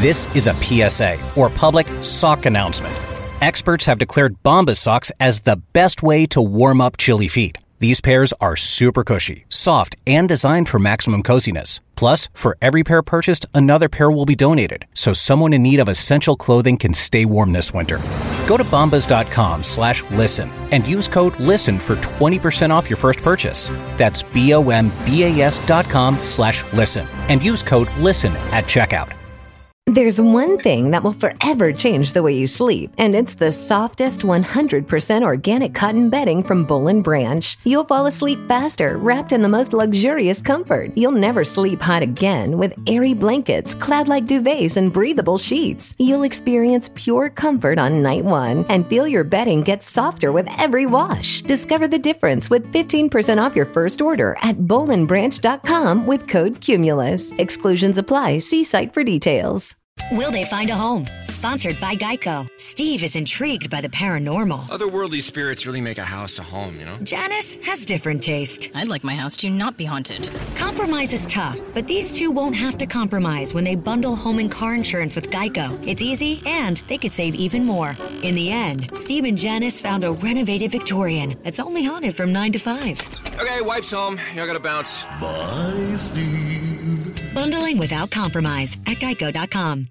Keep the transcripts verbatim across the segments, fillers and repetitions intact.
This is a P S A, or public sock announcement. Experts have declared Bombas socks as the best way to warm up chilly feet. These pairs are super cushy, soft, and designed for maximum coziness. Plus, for every pair purchased, another pair will be donated, so someone in need of essential clothing can stay warm this winter. Go to bombas.com slash listen and use code LISTEN for twenty percent off your first purchase. That's B-O-M-B-A-S dot com slash listen and use code LISTEN at checkout. There's one thing that will forever change the way you sleep, and it's the softest one hundred percent organic cotton bedding from Boll and Branch. You'll fall asleep faster, wrapped in the most luxurious comfort. You'll never sleep hot again with airy blankets, cloud-like duvets, and breathable sheets. You'll experience pure comfort on night one and feel your bedding get softer with every wash. Discover the difference with fifteen percent off your first order at boll and branch dot com with code Cumulus. Exclusions apply. See site for details. Will they find a home? Sponsored by Geico. Steve is intrigued by the paranormal. Otherworldly spirits really make a house a home, you know? Janice has different taste. I'd like my house to not be haunted. Compromise is tough, but these two won't have to compromise when they bundle home and car insurance with Geico. It's easy, and they could save even more. In the end, Steve and Janice found a renovated Victorian that's only haunted from nine to five. Okay, wife's home. Y'all gotta bounce. Bye, Steve. Bundling without compromise at geico dot com.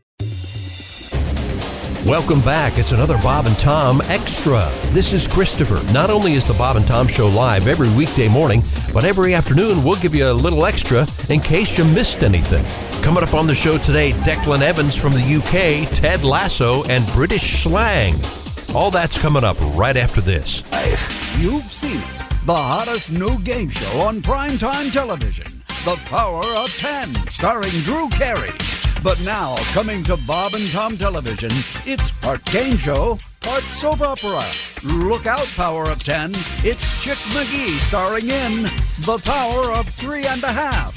Welcome back. It's another Bob and Tom Extra. This is Christopher. Not only is the Bob and Tom Show live every weekday morning, but every afternoon we'll give you a little extra in case you missed anything. Coming up on the show today, Declan Evans from the U K, Ted Lasso, and British slang. All that's coming up right after this. You've seen it. The hottest new game show on primetime television. The Power of Ten, starring Drew Carey. But now, coming to Bob and Tom Television, it's part game show, part soap opera. Look out, Power of Ten. It's Chick McGee starring in The Power of Three and a Half.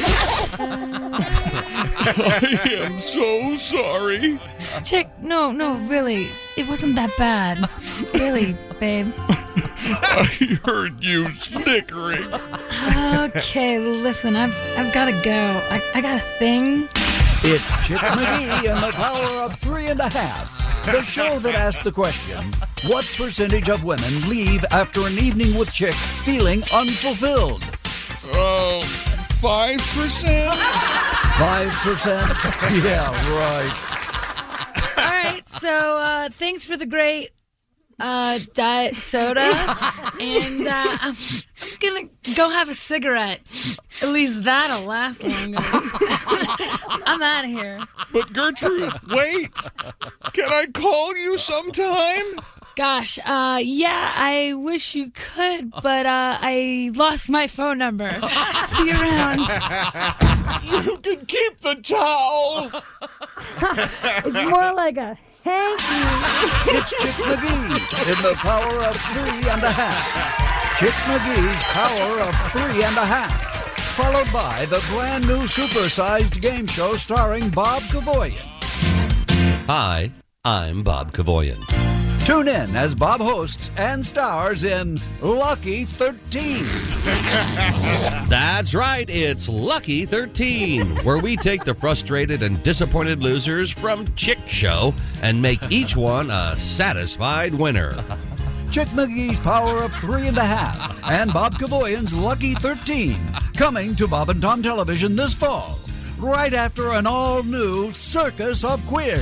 I am so sorry. Chick, no, no, really. It wasn't that bad. Really, babe. I heard you snickering. Okay, listen, I've I've got to go. I, I got a thing. It's Chick McGee and The Power of Three and a Half, the show that asks the question, what percentage of women leave after an evening with Chick feeling unfulfilled? Oh, five percent? Five percent? Yeah, right. All right, so uh, thanks for the great uh, diet soda, and uh, I'm gonna go have a cigarette. At least that'll last longer. I'm out of here. But Gertrude, wait. Can I call you sometime? Gosh, uh, yeah, I wish you could, but uh, I lost my phone number. See you around. You can keep the towel. It's more like a thank you. It's Chick McGee in The Power of Three and a Half. Chick McGee's Power of Three and a Half. Followed by the brand new supersized game show starring Bob Kavoyan. Hi, I'm Bob Kavoyan. Tune in as Bob hosts and stars in Lucky thirteen. That's right, it's Lucky thirteen, where we take the frustrated and disappointed losers from Chick Show and make each one a satisfied winner. Chick McGee's Power of Three and a Half and Bob Kavoyan's Lucky thirteen, coming to Bob and Tom Television this fall, right after an all-new Circus of Queers.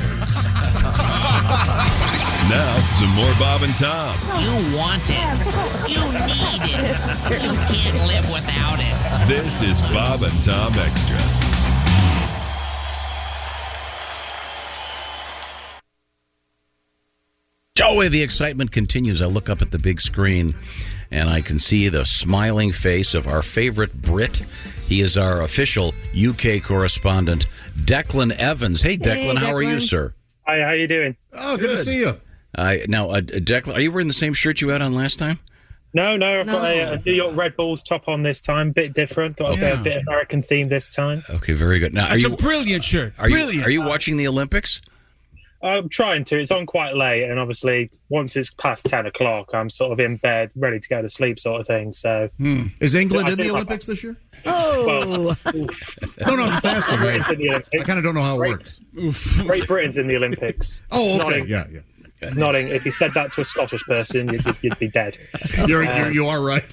Now, some more Bob and Tom. You want it. You need it. You can't live without it. This is Bob and Tom Extra. Oh, the excitement continues. I look up at the big screen, and I can see the smiling face of our favorite Brit. He is our official U K correspondent, Declan Evans. Hey, Declan, hey, Declan. How are you, sir? Hi, how you doing? Oh, good, good. to see you. Uh, now, uh, Declan, are you wearing the same shirt you had on last time? No, no, I've no. got a, a New York Red Bulls top on this time, bit different. Got yeah. a bit American theme this time. Okay, very good. Now, That's are you, a brilliant shirt. Are brilliant. You, are you watching the Olympics? I'm trying to. It's on quite late, and obviously, once it's past ten o'clock, I'm sort of in bed, ready to go to sleep, sort of thing. So, hmm. is England I in the like Olympics this year? Oh, well, no, no, I'm just asking. Right? I kind of don't know how it Great, works. Oof. Great Britain's in the Olympics. Oh, okay, Nodding, yeah, yeah. Nodding. If you said that to a Scottish person, you'd, you'd be dead. You're, um, you're you are right.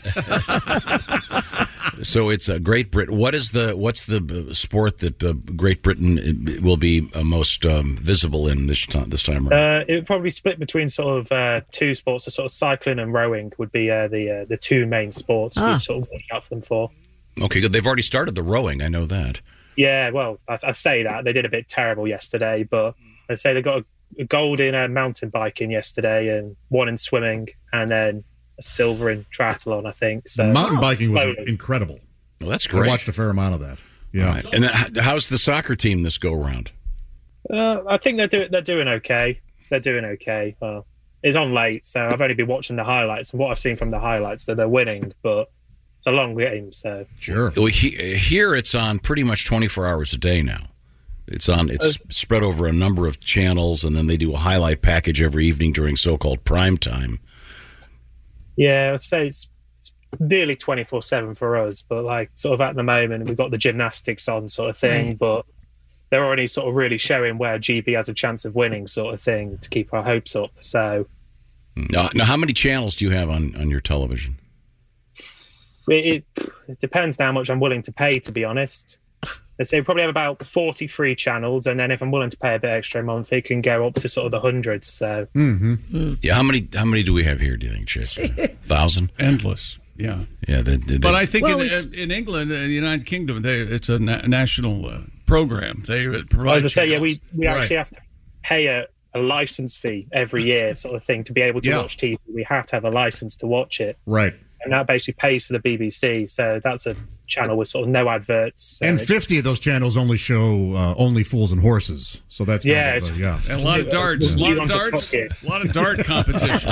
So it's a Great Britain. What is the what's the sport that uh, Great Britain will be uh, most um, visible in this time this time around? Uh, it would probably split between sort of uh, two sports. So sort of cycling and rowing would be uh, the uh, the two main sports Ah. we sort of watch out for them for. Okay, good. They've already started the rowing. I know that. Yeah, well, I, I say that they did a bit terrible yesterday, but I say they got a, a gold in uh, mountain biking yesterday, and one in swimming, and then a silver in triathlon. I think so. Mountain biking was Slowly. incredible. Well, that's great. I watched a fair amount of that. Yeah. Right. And then, h- how's the soccer team this go round? Uh, I think they're doing they're doing okay. They're doing okay. Well, it's on late, so I've only been watching the highlights, and what I've seen from the highlights, that they're winning, but it's a long game. So sure. Well, he, here it's on pretty much twenty-four hours a day now. It's on. It's spread over a number of channels, and then they do a highlight package every evening during so-called prime time. yeah, I'd say it's, it's nearly twenty-four seven for us, but like sort of at the moment we've got the gymnastics on, sort of thing, Right. but they're already sort of really showing where G B has a chance of winning, sort of thing, to keep our hopes up. So Now, now how many channels do you have on, on your television? it, it, it depends how much I'm willing to pay, to be honest. They say we probably have about forty-three channels, and then if I'm willing to pay a bit extra a month, it can go up to sort of the hundreds. So Mm-hmm. Yeah, how many how many do we have here? Do you think, Chip? Thousand? Endless. Yeah. Yeah, they, they, But I think Well, in, it's- in England, in the United Kingdom, they, it's a na- national uh, program. They uh, provide. as I say, yeah, we, channels. we Right. actually have to pay a, a license fee every year, sort of thing, to be able to Yeah. watch T V. We have to have a license to watch it. Right. And that basically pays for the B B C. So that's a channel with sort of no adverts. And Uh, fifty of those channels only show uh, only fools and horses. So that's kind Yeah, of, uh, it's- yeah. And a lot of darts. A You lot of want to darts. talk it. A lot of dart competition.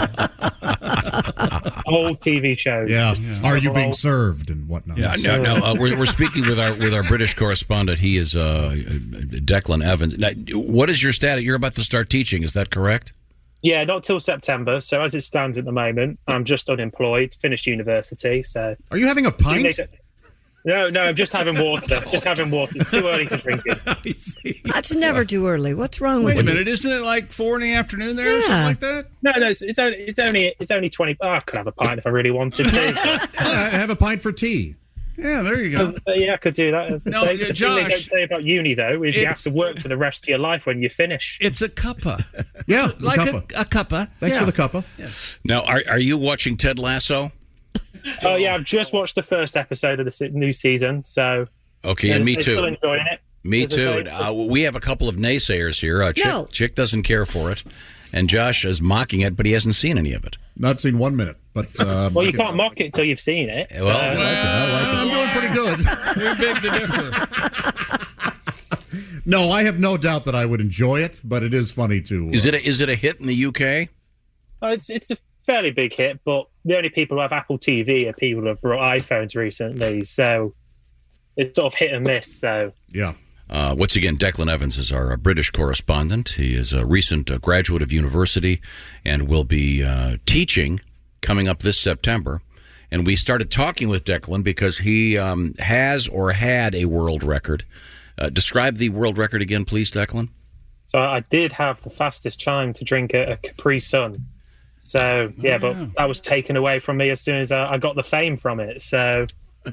old T V shows. Yeah. Just Are you being old- served and whatnot? Yeah, no, no. Uh, we're, we're speaking with our with our British correspondent. He is uh, Declan Evans. Now, what is your status? You're about to start teaching. Is that correct? Yeah, not till September. So as it stands at the moment, I'm just unemployed, finished university. So Are you having a pint? No, no, I'm just having water. Just having water. It's too early for drinking. That's never too early. What's wrong with Wait a you? minute, isn't it like four in the afternoon there or Yeah. something like that? No, no, it's, it's only it's only it's only twenty. Oh, I could have a pint if I really wanted to. I have a pint for tea. Yeah, there you go. Uh, yeah, I could do that. As I No, say. yeah, The thing they don't Josh, say about uni though is you have it's- to work for the rest of your life when you finish. It's a cuppa. Yeah, the Like cuppa. a, a cuppa. Thanks yeah. for the cuppa. Now, are are you watching Ted Lasso? Oh yeah, I've just watched the first episode of the se- new season, so Okay, and me I'm still too. enjoying it. Me As I too. say. Uh, we have a couple of naysayers here. Uh, Chick, No. Chick doesn't care for it, and Josh is mocking it, but he hasn't seen any of it. Not seen one minute, but uh, Well, you I can't mock it till you've seen it. Well, so- I'm doing pretty good. We beg to differ. No, I have no doubt that I would enjoy it, but it is funny too. Is it a, is it a hit in the U K? Oh, it's it's a fairly big hit, but the only people who have Apple T V are people who have brought iPhones recently, so it's sort of hit and miss. So Yeah. Uh, once again, Declan Evans is our uh, British correspondent. He is a recent uh, graduate of university and will be uh, teaching coming up this September. And we started talking with Declan because he um, has or had a world record. Uh, describe the world record again, please, Declan. So I did have the fastest time to drink a, a Capri Sun. So yeah, but that was taken away from me as soon as I, I got the fame from it. So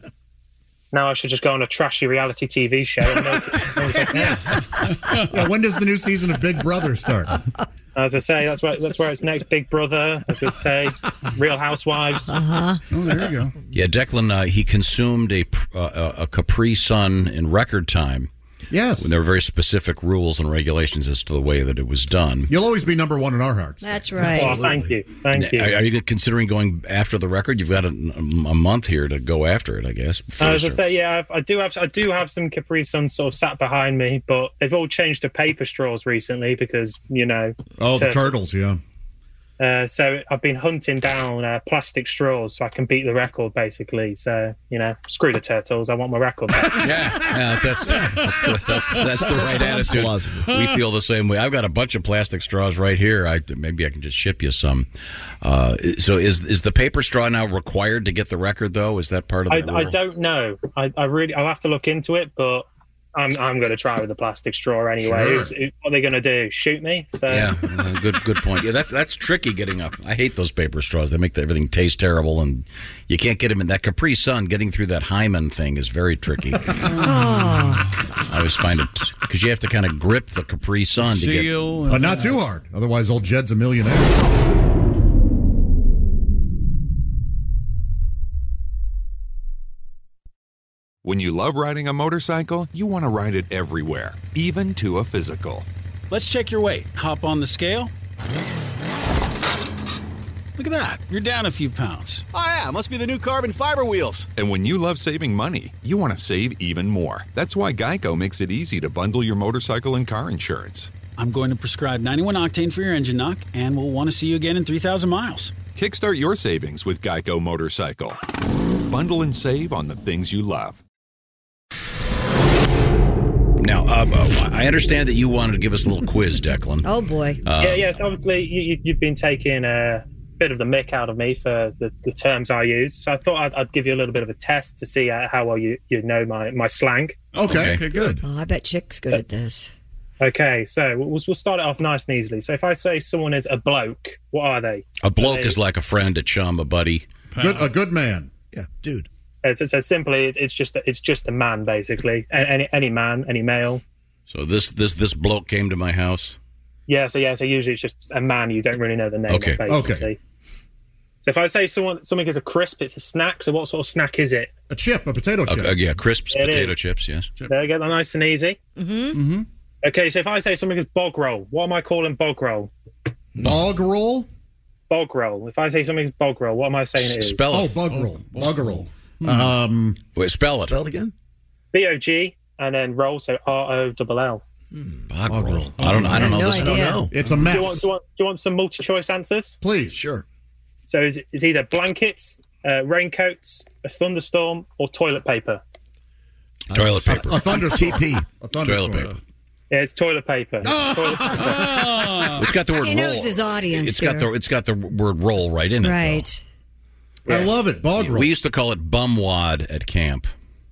now I should just go on a trashy reality T V show. And make it, Yeah, when does the new season of Big Brother start? as I say, that's where that's where it's next. Big Brother, as we say, Real Housewives. Uh-huh. Oh, there you go. Yeah, Declan, uh, he consumed a, uh, a Capri Sun in record time. Yes. There were very specific rules and regulations as to the way that it was done. You'll always be number one in our hearts. That's right. Oh, thank you, thank you. Are, are you considering going after the record? You've got a, a month here to go after it, I guess. Uh, as I First, say, yeah, I've, I do have I do have some Capri Suns sort of sat behind me, but they've all changed to paper straws recently because you know. Oh, the tur- turtles, yeah. Uh, so I've been hunting down uh, plastic straws so I can beat the record, basically. So, you know, screw the turtles. I want my record back. yeah, yeah, that's that's the, that's, that's the right attitude. We feel the same way. I've got a bunch of plastic straws right here. I maybe I can just ship you some. Uh, so is is the paper straw now required to get the record, though? Is that part of the I, rule? I don't know. I, I really, I'll have to look into it, but I'm I'm going to try with the plastic straw anyway. Sure. Who's- who- what are they going to do? Shoot me? So Yeah, uh, good good point. Yeah, that's that's tricky getting up. I hate those paper straws. They make the, everything taste terrible, and you can't get them in that Capri Sun. Getting through that hymen thing is very tricky. I always find it because you have to kind of grip the Capri Sun to get, But not too hard. Otherwise, old Jed's a millionaire. When you love riding a motorcycle, you want to ride it everywhere, even to a physical. Let's check your weight. Hop on the scale. Look at that. You're down a few pounds. Oh yeah, must be the new carbon fiber wheels. And when you love saving money, you want to save even more. That's why Geico makes it easy to bundle your motorcycle and car insurance. I'm going to prescribe ninety-one octane for your engine knock, and we'll want to see you again in three thousand miles. Kickstart your savings with Geico Motorcycle. Bundle and save on the things you love. Now, uh, I understand that you wanted to give us a little quiz, Declan. Oh, boy. Uh, yeah, yes. Obviously, you, you, you've been taking a bit of the mick out of me for the, the terms I use. So I thought I'd, I'd give you a little bit of a test to see uh, how well you, you know my, my slang. Okay. Okay, good. Oh, I bet Chick's good at this. Okay, so we'll, we'll start it off nice and easily. So if I say someone is a bloke, what are they? A bloke They- is like a friend, a chum, a buddy. Good, a good man. Yeah, dude. Uh, So, so simply, it's- it's just it's just a man, basically. A- Any any man, any male. So this this this bloke came to my house. Yeah. So yeah. So usually it's just a man you don't really know the name Okay. of, basically. Okay. So if I say someone something is a crisp, it's a snack. So what sort of snack is it? A chip, a potato chip. Uh, yeah, crisps, It potato is. chips. Yes. There you go. Nice and easy. Mm-hmm. Mm-hmm. Okay. So if I say something is bog roll, what am I calling bog roll? Bog roll? Bog roll. If I say something is bog roll, what am I saying it is? Spell Oh, it. bug roll. Bug roll. Hmm. Um, Wait, spell it. Spell it again. B O G and then roll. So R O L L. Bog roll. I don't. I don't know No this. idea. No. it's a Do you, want, mess. do, you want, do you want some multi-choice answers? Please. Sure. So is it's either blankets, uh, raincoats, a thunderstorm, or toilet paper. Toilet paper. A thunderstorm. T P. A thunderstorm. Toilet paper. Yeah, it's toilet paper. Oh. Toilet paper. It's got the word He roll. knows his audience It's got here. the it's got the word roll right in it. though. Right. I love it. Bog roll. We used to call it bumwad at camp.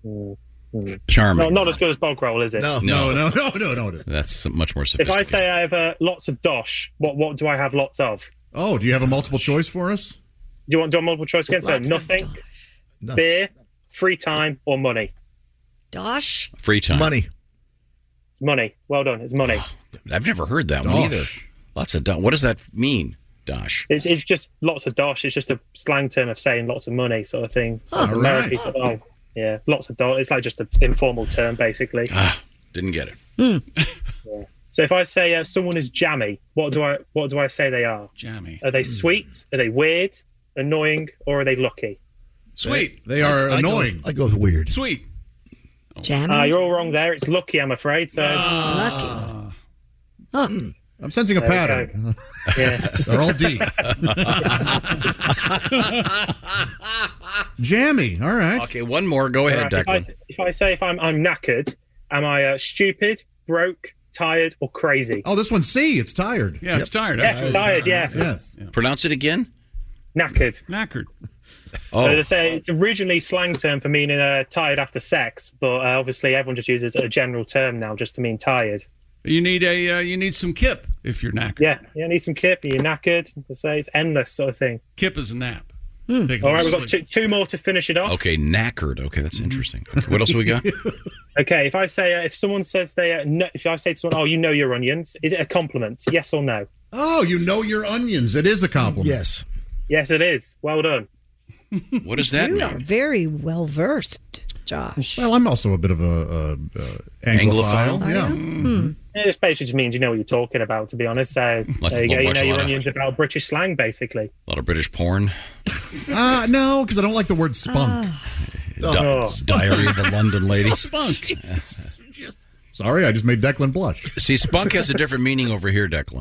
No, Charming. not as good as bog roll, is it? No. No, no, no, no, no. it isn't. That's much more If sophisticated. I say I have uh, lots of dosh, what what do I have lots of? Do Oh, do you have a multiple choice for us? you want do a multiple choice again? So Lots of nothing, dosh. Nothing. beer, free time, or money. Dosh? Free time. Money. It's money. Well done. It's money. I've never heard that one Dosh. either. Lots of dosh. What does that mean? Dosh. It's it's just lots of dosh. It's just a slang term of saying lots of money, sort of thing. So All American right. people, oh, yeah, lots of dosh. It's like just an informal term, basically. Ah, didn't get it. Yeah. So if I say uh, someone is jammy, what do I what do I say they are? Jammy. Are they sweet? Are they weird? Annoying? Or are they lucky? Sweet. They are I go annoying. with- I go with weird. Sweet. Jammy? Ah, you're all wrong there. It's lucky, I'm afraid. So Lucky. Huh. I'm sensing a There we pattern. yeah. They're all D. Jammy. All right. Okay, one more. Go ahead, Right, if, I, Declan. if I say if I'm I'm knackered, am I uh, stupid, broke, tired, or crazy? Oh, this one's C. It's tired. Yeah, it's tired. Yes, Absolutely tired. Yes, Yes. Pronounce it again. knackered. Knackered. Oh, So to say it's originally slang term for meaning uh, tired after sex, but uh, obviously everyone just uses a general term now just to mean tired. You need a uh, you need some kip if you're knackered. Yeah, yeah, need some kip. You're knackered. To say it's endless sort of thing. Kip is a nap. Hmm. Take a All right, little we've got two, sleep. two more to finish it off. okay. Knackered. Okay, that's interesting. Okay, what else we got? Okay, if I say uh, if someone says they uh, no, if I say to someone, oh, you know your onions, is it a compliment? Yes or no? Oh, you know your onions. It is a compliment. Yes. Yes, it is. Well done. What does that You are mean? very well versed, Josh. Well, I'm also a bit of a, a, a Anglophile. Anglophile? Yeah. Hmm. It just basically just means you know what you're talking about, to be honest. So Like there you go. watch You a know your lot of- onions about British slang, basically. A lot of British porn. Uh, no, because I don't like the word spunk. Di- Oh. Diary of a London Lady. Spunk. Sorry, I just made Declan blush. See, spunk has a different meaning over here, Declan.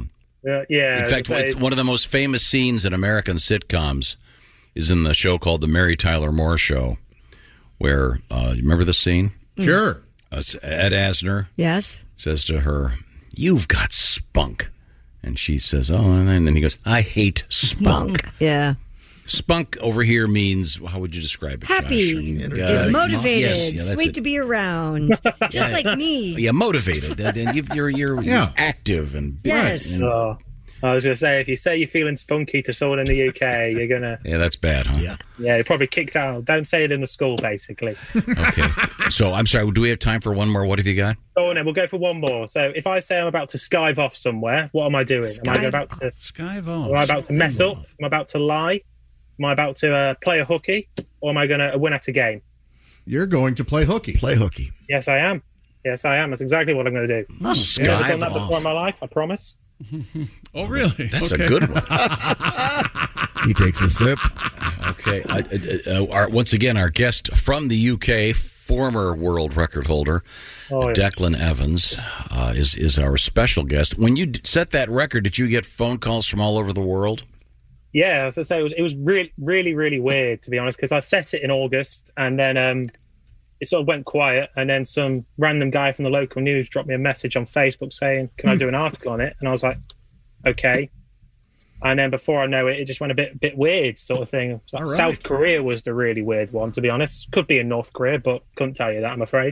Uh, yeah. In fact, so- it's one of the most famous scenes in American sitcoms is in the show called The Mary Tyler Moore Show, where, uh, you remember the scene? Sure. Uh, Ed Asner Yes. says to her, "You've got spunk." And she says, "Oh," and then he goes, "I hate spunk." Yeah. Spunk over here means, how would you describe it? Happy, Josh? Uh, motivated, yes, yeah, that's sweet it. to be around, just like me. Yeah, motivated. and and you, you're you're, Yeah. you're active and Yes. and- Oh, I was going to say, if you say you're feeling spunky to someone in the U K, you're going to, yeah, that's bad, huh? Yeah. yeah, you're probably kicked out. Don't say it in the school, basically. Okay. So I'm sorry. Do we have time for one more? What have you got? Go on then, we'll go for one more. So if I say I'm about to skive off somewhere, what am I doing? Am I Skive about to Skive Am I about to mess up? Am I about to lie? Am I about to uh, play a hooky? Or am I going to win at a game? You're going to play hooky. Play hooky. Yes, I am. Yes, I am. That's exactly what I'm going to do. Oh, I've never done that skive before in my life, I promise. Oh, really? That's Okay. a good one. He takes a sip. Okay. Uh, uh, uh, our, once again, our guest from the U K, former world record holder, Oh, yeah. Declan Evans, uh, is is our special guest. When you d- set that record, did you get phone calls from all over the world? Yeah, as I say, it was, it was really, really, really weird, to be honest, because I set it in August and then um, it sort of went quiet. And then some random guy from the local news dropped me a message on Facebook saying, can I do an article on it? And I was like, okay. And then before I know it, it just went a bit bit weird sort of thing. Like All right. South Korea was the really weird one, to be honest. Could be in North Korea, but couldn't tell you that, I'm afraid.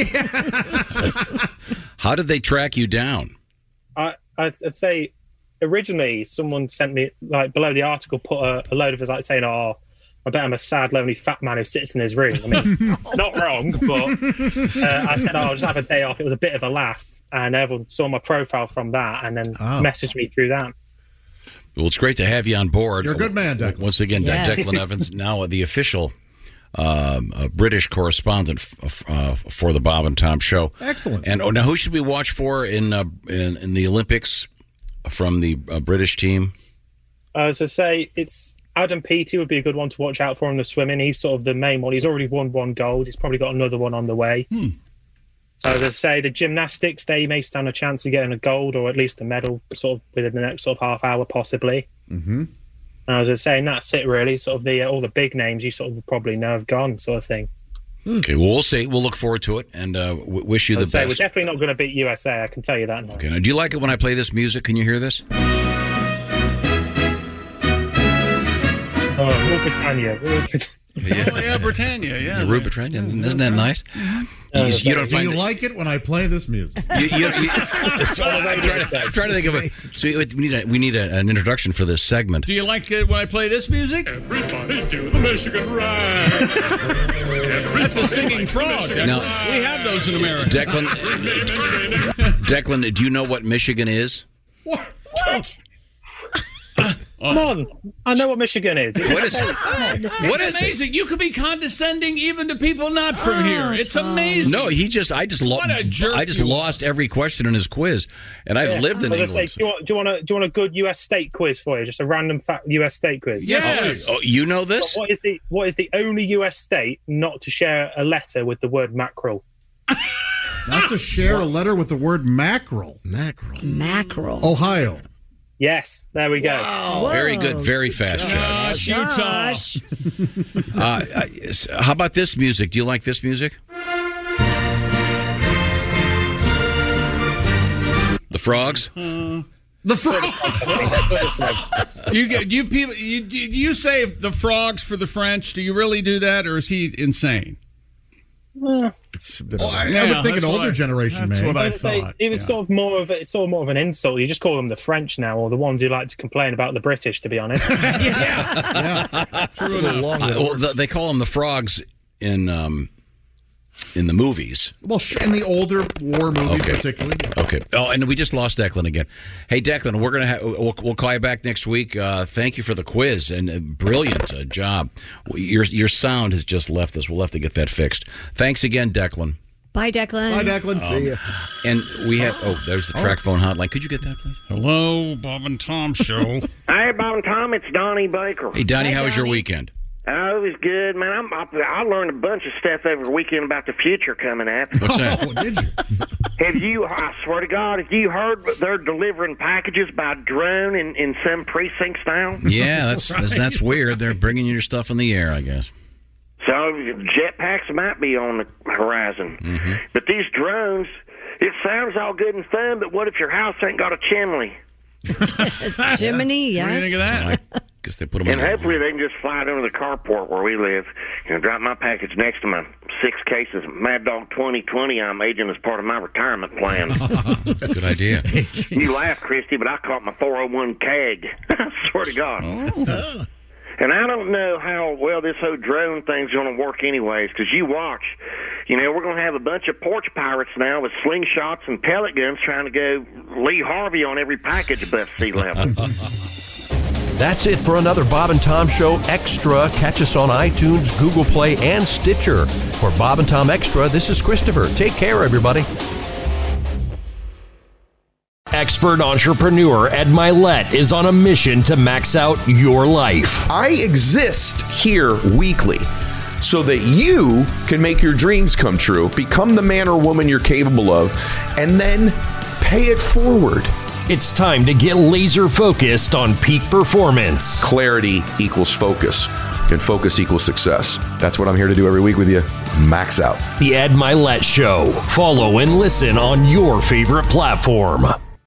How did they track you down? I, I'd say originally someone sent me, like, below the article, put a, a load of us, like, saying, oh, I bet I'm a sad, lonely fat man who sits in his room. I mean, not wrong, but uh, I said, oh, I'll just have a day off. It was a bit of a laugh. And everyone saw my profile from that and then Oh. messaged me through that. Well, it's great to have you on board. You're a good man, Declan. Once again, Yes. Declan Evans, now the official um, uh, British correspondent f- uh, for the Bob and Tom Show. Excellent. And oh, now, who should we watch for in uh, in, in the Olympics from the uh, British team? Uh, as I say, it's Adam Peaty would be a good one to watch out for in the swimming. He's sort of the main one. He's already won one gold. He's probably got another one on the way. Hmm. So as I say, the gymnastics, they may stand a chance of getting a gold or at least a medal sort of within the next sort of half hour, possibly. Mm-hmm. And as I was saying, that's it really. Sort of the uh, all the big names you sort of probably know have gone, sort of thing. Okay, well, we'll see. We'll look forward to it and uh, w- wish you the As I say, we're best. definitely not going to beat U S A. I can tell you that now. Okay, now, do you like it when I play this music? Can you hear this? Oh, Rule Britannia. Rule Britannia. Oh, yeah, Britannia, yeah. The Rupert, right? Isn't that nice? Uh, You, you don't Do find you it- like it when I play this music? You, you, you, so I'm, trying to, I'm trying to think of a. So we need a, we need a, an introduction for this segment. Do you like it when I play this music? Everybody do the Michigan ride. That's a singing frog. Declan. Now- we have those in America. Declan, Declan, do you know what Michigan is? What? What? Come on. I know what Michigan is. What is what It's is amazing. You could be condescending even to people not from here. It's amazing. No, he just I just lost. What a jerk I just you lost every question in his quiz, and I've Yeah. lived in I was gonna England. say, do, you want, do, you want a, do you want a good U S state quiz for you? Just a random fact U S state quiz? Yes. Oh, you know this? What is the what is the only U S state not to share a letter with the word mackerel? Not to share a letter with the word mackerel. Mackerel. Mackerel. Ohio. Yes, there we go. Whoa. Very good, very fast, Josh. Josh, Utah. Uh, uh, how about this music? Do you like this music? The Frogs. Uh, The frog. you get you people. You, do you say the frogs for the French? Do you really do that, or is he insane? It's a bit Oh, of I, Yeah, I would think an that's what older I- generation that's may. what I I was gonna say, thought. it was yeah. sort of more of a, it's sort of more of an insult. You just call them the French now, or the ones who like to complain about the British. To be honest, Yeah. True enough. Uh, well, th- they call them the Frogs in um, in the movies. Well, sh- in the older war movies, Okay. particularly. Okay. Oh, and we just lost Declan again. Hey, Declan, we're gonna ha- we'll, we'll call you back next week. Uh, thank you for the quiz and uh, brilliant uh, job. Your your sound has just left us. We'll have to get that fixed. Thanks again, Declan. Bye, Declan. Bye, Declan. See ya. And we have oh, there's the track phone hotline. Could you get that, please? Hello, Bob and Tom show. Hey, Bob and Tom, it's Donnie Baker. Hey, Donnie, Hi, how was your Donnie. weekend? Oh, always good, man. I'm, I, I learned a bunch of stuff over the weekend about the future coming up. What's that? Oh, did you? Have you, I swear to God, have you heard that they're delivering packages by drone in, in some precincts now? Yeah, that's, that's that's weird. They're bringing your stuff in the air, I guess. So jetpacks might be on the horizon. Mm-hmm. But these drones, it sounds all good and fun, but what if your house ain't got a chimney? Jiminy, yes. What do you think of that? I guess they put them And in hopefully they can just fly it under the carport where we live and drop my package next to my six cases of Mad Dog twenty twenty I'm aging as part of my retirement plan. Good idea. You laugh, Christy, but I caught my four oh one C A G. I swear to God. Oh. And I don't know how well this whole drone thing's going to work anyways, because you watch, you know, we're going to have a bunch of porch pirates now with slingshots and pellet guns trying to go Lee Harvey on every package above sea level. That's it for another Bob and Tom Show Extra. Catch us on iTunes, Google Play, and Stitcher. For Bob and Tom Extra, this is Christopher. Take care, everybody. Expert entrepreneur Ed Milet is on a mission to max out your life. I exist here weekly so that you can make your dreams come true, become the man or woman you're capable of, and then pay it forward. It's time to get laser focused on peak performance. Clarity equals focus, and focus equals success. That's what I'm here to do every week with you. Max out. The Ed Milet Show. Follow and listen on your favorite platform.